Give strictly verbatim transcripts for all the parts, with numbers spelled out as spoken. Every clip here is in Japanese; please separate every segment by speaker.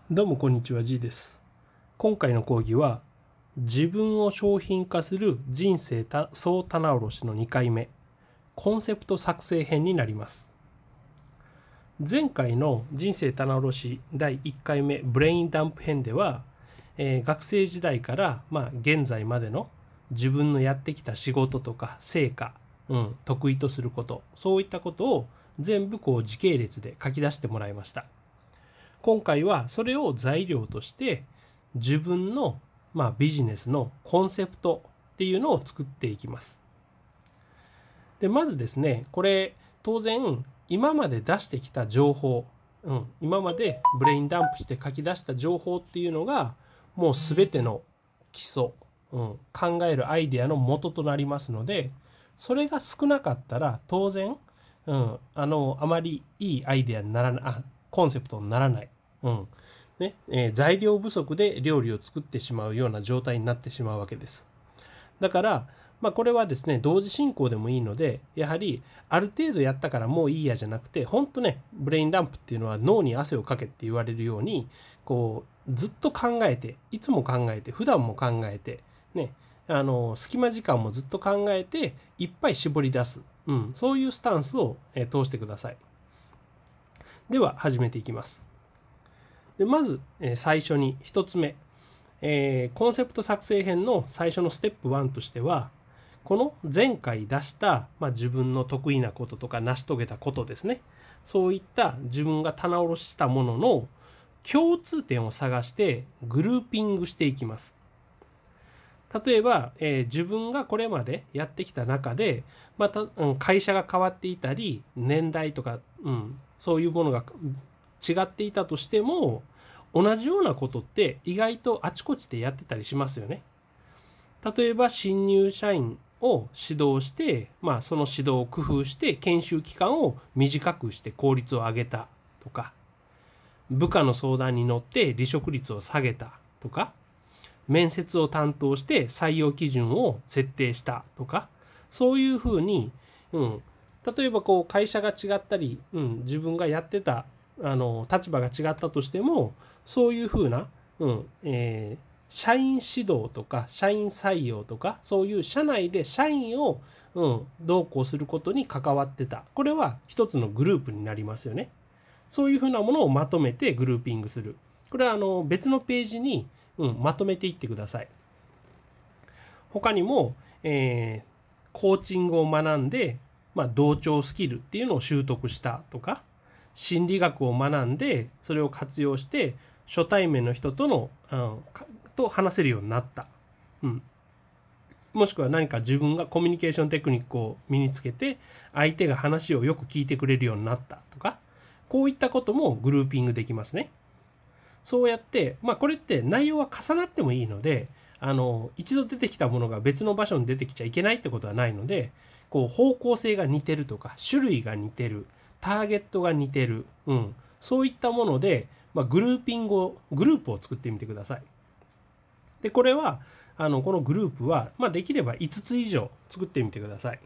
Speaker 1: どうもこんにちは、G です。今回の講義は自分を商品化する人生総棚卸しのにかいめ、コンセプト作成編になります。前回の人生棚卸しだいいっかいめブレインダンプ編では、えー、学生時代から、まあ、現在までの自分のやってきた仕事とか成果、うん、得意とすること、そういったことを全部こう時系列で書き出してもらいました。今回はそれを材料として自分のまあビジネスのコンセプトっていうのを作っていきます。でまずですね、これ当然今まで出してきた情報、うん、今までブレインダンプして書き出した情報っていうのがもう全ての基礎、うん、考えるアイデアの元となりますので、それが少なかったら当然、うん、あのあまりいいアイデアにならない、あコンセプトにならない。うんねえー、材料不足で料理を作ってしまうような状態になってしまうわけです。だから、まあ、これはですね同時進行でもいいので、やはりある程度やったからもういいやじゃなくて、本当ねブレインダンプっていうのは脳に汗をかけって言われるように、こうずっと考えて、いつも考えて、普段も考えてね、あの隙間時間もずっと考えていっぱい絞り出す、うん、そういうスタンスを、えー、通してください。では始めていきます。でまず、えー、最初にひとつめ、えー、コンセプト作成編の最初のステップいちとしては、この前回出した、まあ、自分の得意なこととか成し遂げたことですね、そういった自分が棚卸ししたものの共通点を探してグルーピングしていきます。例えば、えー、自分がこれまでやってきた中でまた、うん、会社が変わっていたり年代とか、うん、そういうものが違っていたとしても、同じようなことって意外とあちこちでやってたりしますよね。例えば新入社員を指導して、まあ、その指導を工夫して研修期間を短くして効率を上げたとか、部下の相談に乗って離職率を下げたとか、面接を担当して採用基準を設定したとか、そういうふうに、うん、例えばこう会社が違ったり、うん、自分がやってたあの立場が違ったとしても、そういうふうな、うんえー、社員指導とか社員採用とか、そういう社内で社員を、うん、どうこうすることに関わってた、これは一つのグループになりますよね。そういうふうなものをまとめてグルーピングする。これはあの別のページに、うん、まとめていってください。他にも、えー、コーチングを学んで、まあ、同調スキルっていうのを習得したとか、心理学を学んでそれを活用して初対面の人との、うん、と話せるようになった、うん、もしくは何か自分がコミュニケーションテクニックを身につけて相手が話をよく聞いてくれるようになったとか、こういったこともグルーピングできますね。そうやって、まあ、これって内容は重なってもいいので、あの一度出てきたものが別の場所に出てきちゃいけないってことはないので、こう方向性が似てるとか種類が似てる、ターゲットが似てる、うん、そういったもので、まあ、グルーピングをグループを作ってみてください。でこれはあのこのグループは、まあ、できればいつつ以上作ってみてください。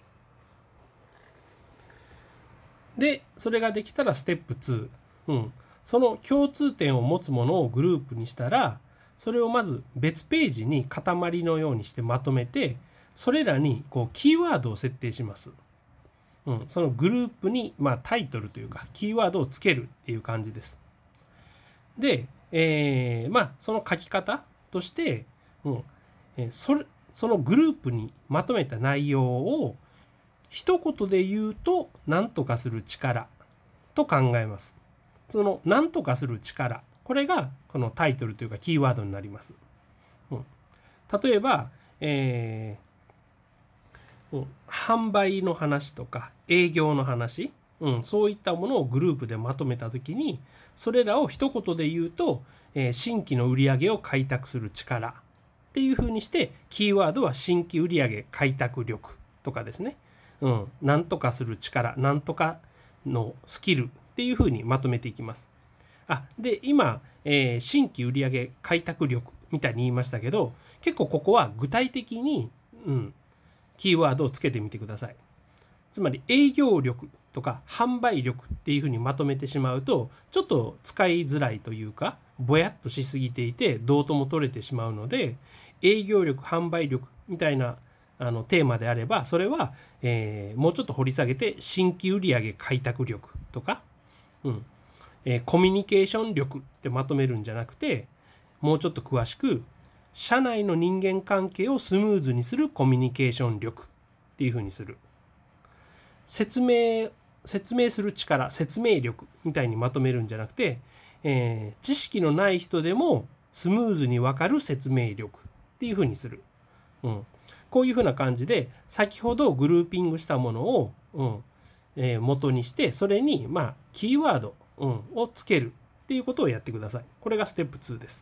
Speaker 1: でそれができたらステップに、うん、その共通点を持つものをグループにしたら、それをまず別ページに塊のようにしてまとめて、それらにこうキーワードを設定します。うん、そのグループに、まあ、タイトルというかキーワードをつけるっていう感じです。で、えー、まあその書き方として、うん、えー、それそのグループにまとめた内容を一言で言うと何とかする力と考えます。その何とかする力、これがこのタイトルというかキーワードになります。うん、例えば、えーうん、販売の話とか営業の話、うん、そういったものをグループでまとめたときに、それらを一言で言うと、えー、新規の売上を開拓する力っていうふうにして、キーワードは新規売上開拓力とかですね、うん、なんとかする力、なんとかのスキルっていうふうにまとめていきます。あで今、えー、新規売上開拓力みたいに言いましたけど、結構ここは具体的に、うん、キーワードをつけてみてください。つまり営業力とか販売力っていうふうにまとめてしまうと、ちょっと使いづらいというかぼやっとしすぎていてどうとも取れてしまうので、営業力、販売力みたいなあのテーマであれば、それは、えー、もうちょっと掘り下げて新規売上開拓力とか、うんえー、コミュニケーション力ってまとめるんじゃなくて、もうちょっと詳しく社内の人間関係をスムーズにするコミュニケーション力っていうふうにする。説明説明する力、説明力みたいにまとめるんじゃなくて、えー、知識のない人でもスムーズに分かる説明力っていうふうにする。うんこういうふうな感じで先ほどグルーピングしたものを、うんえー、元にして、それにまあキーワード、うん、をつけるっていうことをやってください。これがステップツーです。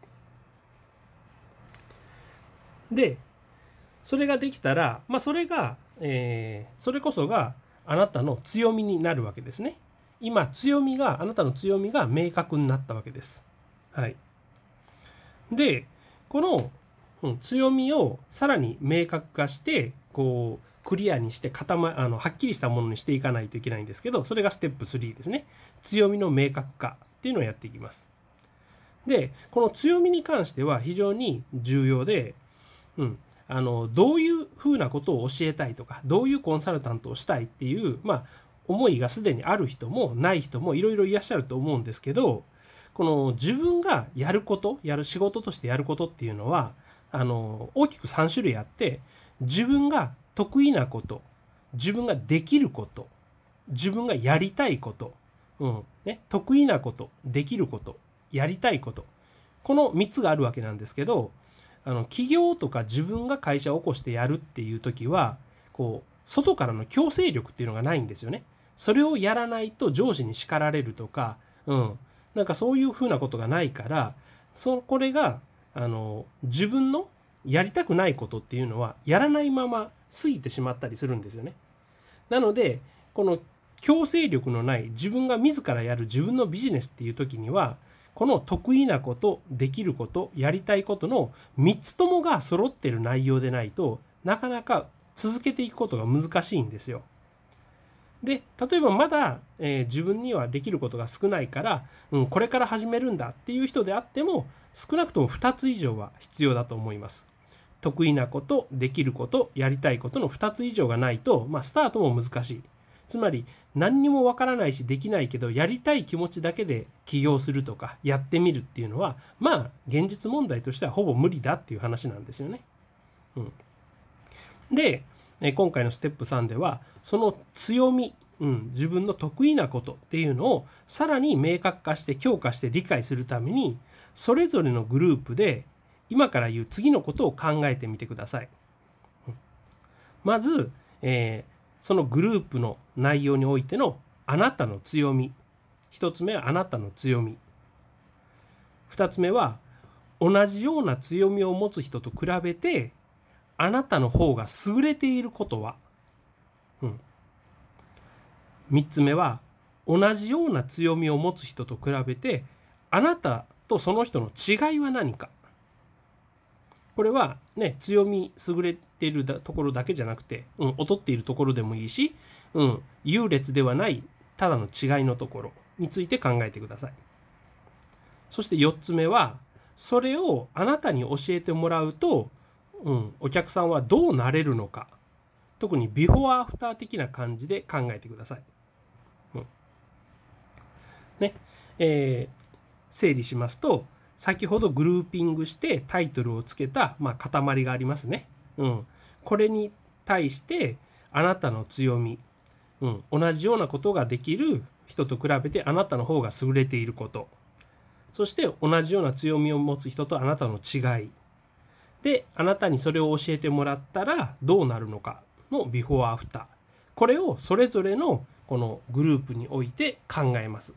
Speaker 1: でそれができたら、まあ、それが、えー、それこそがあなたの強みになるわけですね。今強みがあなたの強みが明確になったわけです。はい。でこのうん、強みをさらに明確化してこうクリアにして固、ま、あのはっきりしたものにしていかないといけないんですけど、それがステップスリーですね。強みの明確化っていうのをやっていきます。でこの強みに関しては非常に重要で、うん、あのどういうふうなことを教えたいとか、どういうコンサルタントをしたいっていう、まあ、思いがすでにある人もない人もいろいろいらっしゃると思うんですけど、この自分がやることやる仕事としてやることっていうのはあの大きくさん種類あって、自分が得意なこと、自分ができること、自分がやりたいこと、うんね、得意なこと、できること、やりたいこと、このみっつがあるわけなんですけど、あの企業とか自分が会社を起こしてやるっていう時はこう外からの強制力っていうのがないんですよね。それをやらないと上司に叱られるとか、うん、なんかそういうふうなことがないから、そこれがあの自分のやりたくないことっていうのはやらないまま過ぎてしまったりするんですよね。なのでこの強制力のない自分が自らやる自分のビジネスっていう時には、この得意なこと、できること、やりたいことのみっつともが揃ってる内容でないとなかなか続けていくことが難しいんですよ。で例えばまだ、えー、自分にはできることが少ないから、うん、これから始めるんだっていう人であっても少なくともふたつ以上は必要だと思います。得意なこと、できること、やりたいことのふたつ以上がないと、まあ、スタートも難しい。つまり何にもわからないしできないけどやりたい気持ちだけで起業するとかやってみるっていうのはまあ現実問題としてはほぼ無理だっていう話なんですよね。うん、で今回のステップさんではその強み、うん、自分の得意なことっていうのをさらに明確化して強化して理解するために、それぞれのグループで今から言う次のことを考えてみてください。うん、まず、えー、そのグループの内容においてのあなたの強み。一つ目はあなたの強み。二つ目は同じような強みを持つ人と比べてあなたの方が優れていることは、うん、みっつめは同じような強みを持つ人と比べてあなたとその人の違いは何か。これはね、強み優れているところだけじゃなくて、うん、劣っているところでもいいし、うん、優劣ではないただの違いのところについて考えてください。そしてよっつめはそれをあなたに教えてもらうと、うん、お客さんはどうなれるのか、特にビフォーアフター的な感じで考えてください。うんねえー、整理しますと、先ほどグルーピングしてタイトルをつけた、まあ、塊がありますね。うん、これに対してあなたの強み、うん、同じようなことができる人と比べてあなたの方が優れていること、そして同じような強みを持つ人とあなたの違いで、あなたにそれを教えてもらったらどうなるのかのビフォーアフター、これをそれぞれのこのグループにおいて考えます。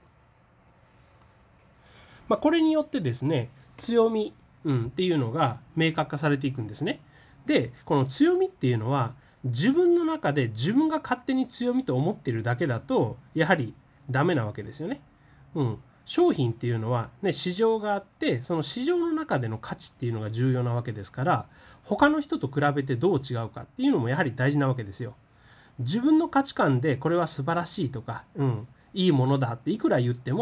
Speaker 1: まあ、これによってですね、強み、うん、っていうのが明確化されていくんですね。で、この強みっていうのは自分の中で自分が勝手に強みと思っているだけだとやはりダメなわけですよね。うん、商品っていうのは、ね、市場があって、その市場の中での価値っていうのが重要なわけですから、他の人と比べてどう違うかっていうのもやはり大事なわけですよ。自分の価値観でこれは素晴らしいとか、うん、いいものだっていくら言っても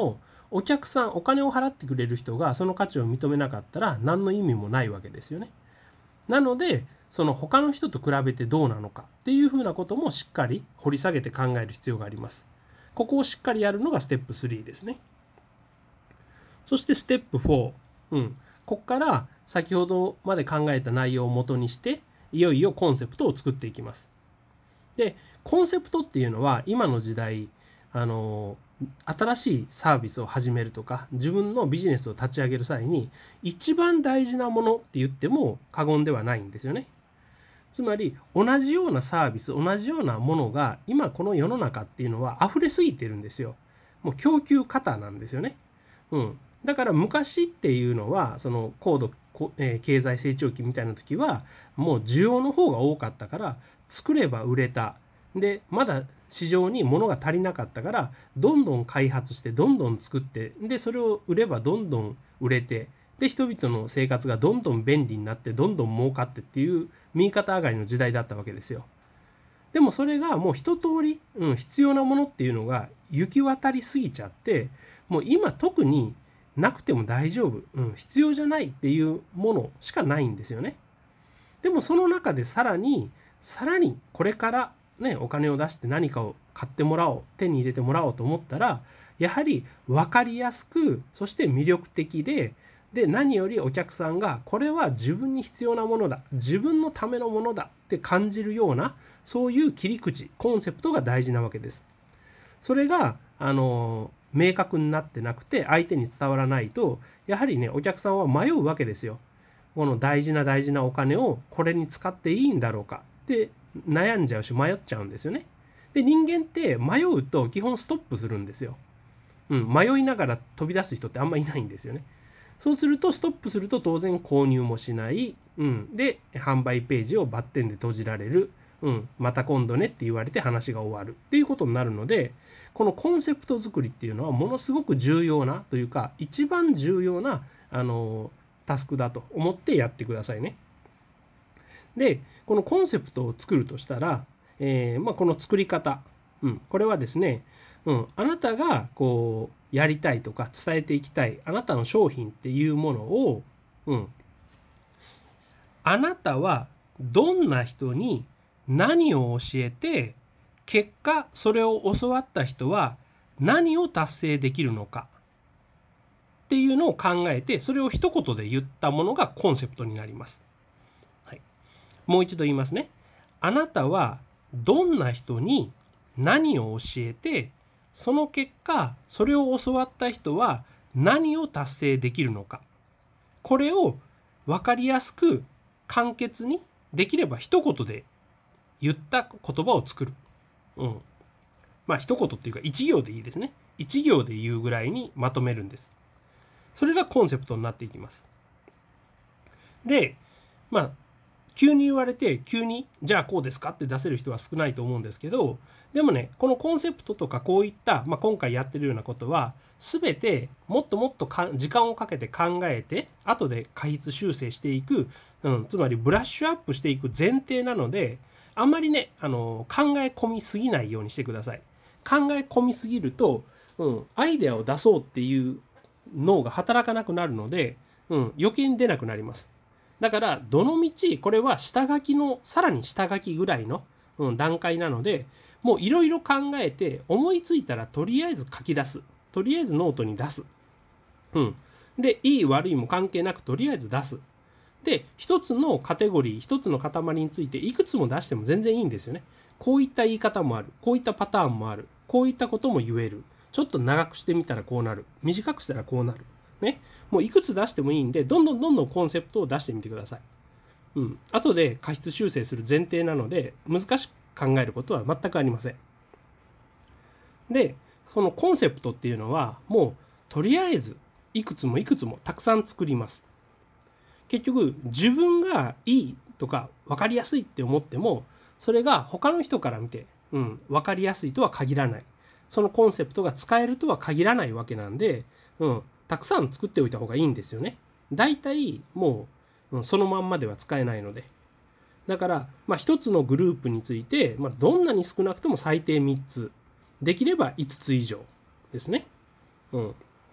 Speaker 1: お客さん、お金を払ってくれる人がその価値を認めなかったら何の意味もないわけですよね。なので、その他の人と比べてどうなのかっていうふうなこともしっかり掘り下げて考える必要があります。ここをしっかりやるのがステップスリーですね。そしてステップフォー。うん。ここから先ほどまで考えた内容を元にして、いよいよコンセプトを作っていきます。で、コンセプトっていうのは今の時代、あの、新しいサービスを始めるとか、自分のビジネスを立ち上げる際に、一番大事なものって言っても過言ではないんですよね。つまり、同じようなサービス、同じようなものが、今この世の中っていうのは溢れすぎてるんですよ。もう供給過多なんですよね。うん。だから昔っていうのは、その高度、えー、経済成長期みたいな時は、もう需要の方が多かったから、作れば売れた。で、まだ市場に物が足りなかったから、どんどん開発して、どんどん作って、で、それを売ればどんどん売れて、で、人々の生活がどんどん便利になって、どんどん儲かってっていう右肩上がりの時代だったわけですよ。でもそれがもう一通り、うん、必要なものっていうのが行き渡りすぎちゃって、もう今特になくても大丈夫、うん、必要じゃないっていうものしかないんですよね。でもその中でさらに、さらにこれからね、お金を出して何かを買ってもらおう、手に入れてもらおうと思ったら、やはり分かりやすく、そして魅力的で、で、何よりお客さんがこれは自分に必要なものだ、自分のためのものだって感じるような、そういう切り口、コンセプトが大事なわけです。それが、あの、明確になってなくて相手に伝わらないと、やはりね、お客さんは迷うわけですよ。この大事な大事なお金をこれに使っていいんだろうかって悩んじゃうし迷っちゃうんですよね。で、人間って迷うと基本ストップするんですよ。うん、迷いながら飛び出す人ってあんまいないんですよね。そうするとストップすると当然購入もしない、うん、で販売ページをバッテンで閉じられる、うん、また今度ねって言われて話が終わるっていうことになるので、このコンセプト作りっていうのはものすごく重要なというか一番重要なあのタスクだと思ってやってくださいね。で、このコンセプトを作るとしたら、えーまあ、この作り方、うん、これはですね、うん、あなたがこうやりたいとか伝えていきたいあなたの商品っていうものを、うん、あなたはどんな人に何を教えて、結果それを教わった人は何を達成できるのかっていうのを考えて、それを一言で言ったものがコンセプトになります。はい、もう一度言いますね。あなたはどんな人に何を教えて、その結果それを教わった人は何を達成できるのか、これを分かりやすく簡潔にできれば一言で言った言葉を作る。うん。まあ一言っていうか一行でいいですね。一行で言うぐらいにまとめるんです。それがコンセプトになっていきます。で、まあ急に言われて急にじゃあこうですかって出せる人は少ないと思うんですけど、でもね、このコンセプトとかこういった、まあ、今回やってるようなことは全てもっともっとか時間をかけて考えて後で過失修正していく、うん、つまりブラッシュアップしていく前提なので、あんまりね、あの考え込みすぎないようにしてください。考え込みすぎると、うん、アイデアを出そうっていう脳が働かなくなるので、うん、余計に出なくなります。だからどのみちこれは下書きのさらに下書きぐらいの、うん、段階なので、もういろいろ考えて思いついたらとりあえず書き出す、とりあえずノートに出す、うん、でいい悪いも関係なくとりあえず出す。で一つのカテゴリー一つの塊についていくつも出しても全然いいんですよね。こういった言い方もある、こういったパターンもある、こういったことも言える、ちょっと長くしてみたらこうなる、短くしたらこうなるね、もういくつ出してもいいんで、どんどんどんどんコンセプトを出してみてください。うん。後で過失修正する前提なので、難しく考えることは全くありません。で、このコンセプトっていうのは、もうとりあえずいくつもいくつもたくさん作ります。結局、自分がいいとか分かりやすいって思っても、それが他の人から見て、うん、分かりやすいとは限らない。そのコンセプトが使えるとは限らないわけなんで、うん。たくさん作っておいた方がいいんですよね。だいたいもうそのまんまでは使えないので。だから、まあ一つのグループについて、まあどんなに少なくとも最低みっつ、できればいつつ以上ですね。うん。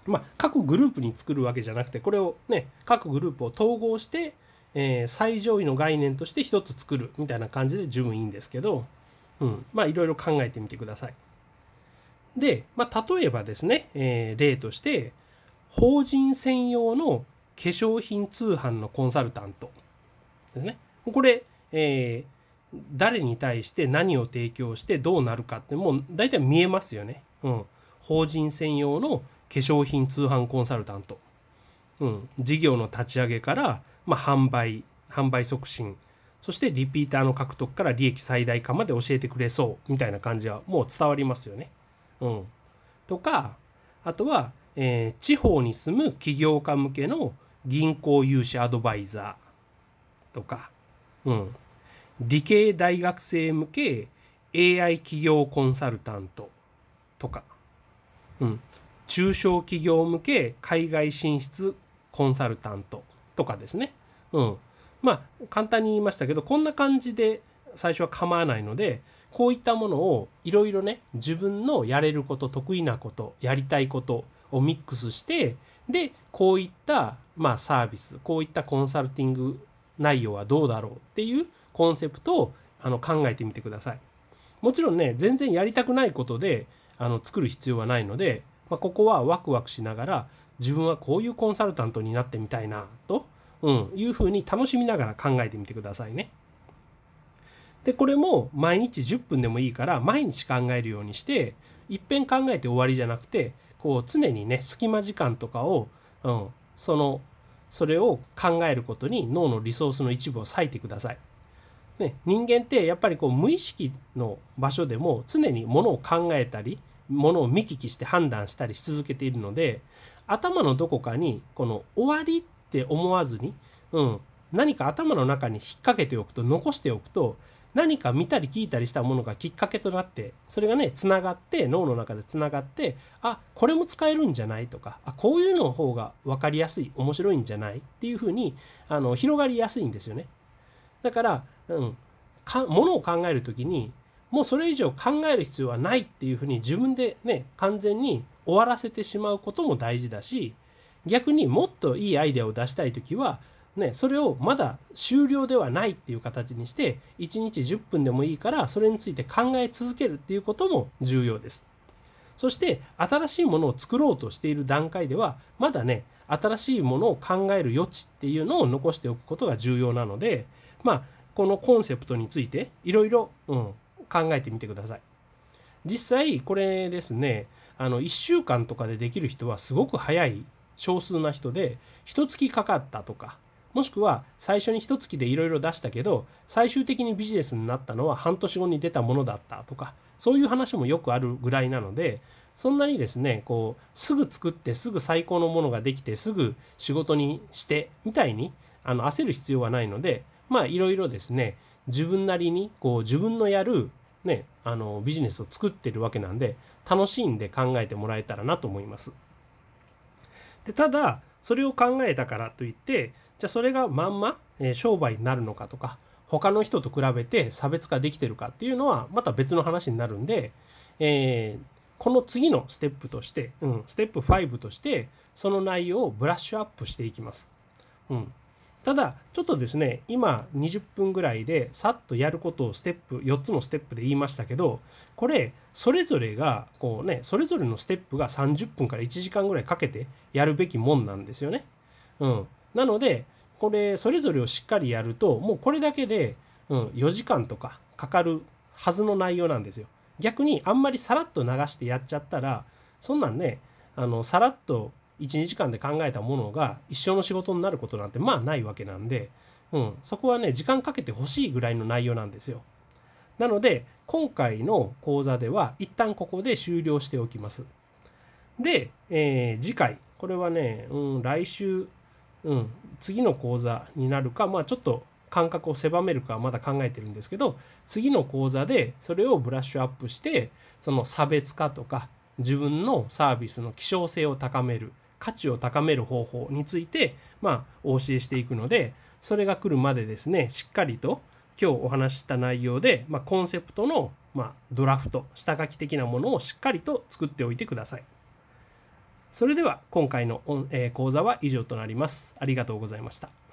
Speaker 1: まあ、各グループに作るわけじゃなくて、これをね各グループを統合して、えー、最上位の概念として一つ作るみたいな感じで十分いいんですけど、うん、まあいろいろ考えてみてください。で、まあ、例えばですね、えー、例として法人専用の化粧品通販のコンサルタントですね。これ、えー、誰に対して何を提供してどうなるかってもう大体見えますよね。うん、法人専用の化粧品通販コンサルタント、うん、事業の立ち上げから、まあ、販売販売促進、そしてリピーターの獲得から利益最大化まで教えてくれそうみたいな感じはもう伝わりますよね。うん、とかあとは、えー、地方に住む起業家向けの銀行融資アドバイザーとか、うん、理系大学生向け エーアイ 企業コンサルタントとか、うん、中小企業向け海外進出コンサルタントとかですね。うん、まあ簡単に言いましたけど、こんな感じで最初は構わないので、こういったものをいろいろね自分のやれること、得意なこと、やりたいことをミックスして、でこういったまあサービス、こういったコンサルティング内容はどうだろうっていうコンセプトをあの考えてみてください。もちろんね全然やりたくないことであの作る必要はないので、まあ、ここはワクワクしながら自分はこういうコンサルタントになってみたいなと、うん、いうふうに楽しみながら考えてみてくださいね。でこれも毎日じゅっぷんでもいいから毎日考えるようにして、いっぺん考えて終わりじゃなくて、こう常にね隙間時間とかを、うん、そのそれを考えることに脳のリソースの一部を割いてください。ね、人間ってやっぱりこう無意識の場所でも常にものを考えたり、ものを見聞きして判断したりし続けているので、頭のどこかにこの終わりって思わずに、うん、何か頭の中に引っ掛けておくと、残しておくと、何か見たり聞いたりしたものがきっかけとなって、それがねつながって脳の中でつながって、あこれも使えるんじゃないとか、あこういうの方が分かりやすい、面白いんじゃないっていうふうにあの広がりやすいんですよね。だから、うん、かものを考えるときにもうそれ以上考える必要はないっていうふうに自分でね完全に終わらせてしまうことも大事だし、逆にもっといいアイデアを出したいときはね、それをまだ終了ではないっていう形にして、いちにちじゅっぷんでもいいからそれについて考え続けるっていうことも重要です。そして新しいものを作ろうとしている段階ではまだね新しいものを考える余地っていうのを残しておくことが重要なので、まあこのコンセプトについていろいろ考えてみてください。実際これですね、あのいっしゅうかんとかでできる人はすごく早い少数な人で、いちがつかかったとか、もしくは最初にいちがつでいろいろ出したけど最終的にビジネスになったのは半年後に出たものだったとか、そういう話もよくあるぐらいなので、そんなにですねこうすぐ作ってすぐ最高のものができてすぐ仕事にしてみたいにあの焦る必要はないので、まあいろいろですね自分なりにこう自分のやるねあのビジネスを作ってるわけなんで、楽しんで考えてもらえたらなと思います。でただそれを考えたからといって、じゃあそれがまんま、えー、商売になるのかとか、他の人と比べて差別化できてるかっていうのはまた別の話になるんで、えー、この次のステップとして、うん、ステップごとしてその内容をブラッシュアップしていきます。うん、ただちょっとですね今にじゅっぷんぐらいでさっとやることをステップよっつのステップで言いましたけど、これそれぞれがこうねそれぞれのステップがさんじゅっぷんからいちじかんぐらいかけてやるべきもんなんですよね。うん、なのでこれそれぞれをしっかりやるともうこれだけで、うん、よじかんとかかかるはずの内容なんですよ。逆にあんまりさらっと流してやっちゃったら、そんなんねあのさらっといちにちかんで考えたものが一生の仕事になることなんてまあないわけなんで、うん、そこはね時間かけてほしいぐらいの内容なんですよ。なので今回の講座では一旦ここで終了しておきます。で、えー、次回これはね、うん、来週、うん、次の講座になるか、まあちょっと間隔を狭めるかはまだ考えてるんですけど、次の講座でそれをブラッシュアップして、その差別化とか自分のサービスの希少性を高める、価値を高める方法について、まあ、お教えしていくので、それが来るまでですねしっかりと今日お話しした内容で、まあ、コンセプトの、まあ、ドラフト下書き的なものをしっかりと作っておいてください。 それでは今回の、えー講座は以上となります。ありがとうございました。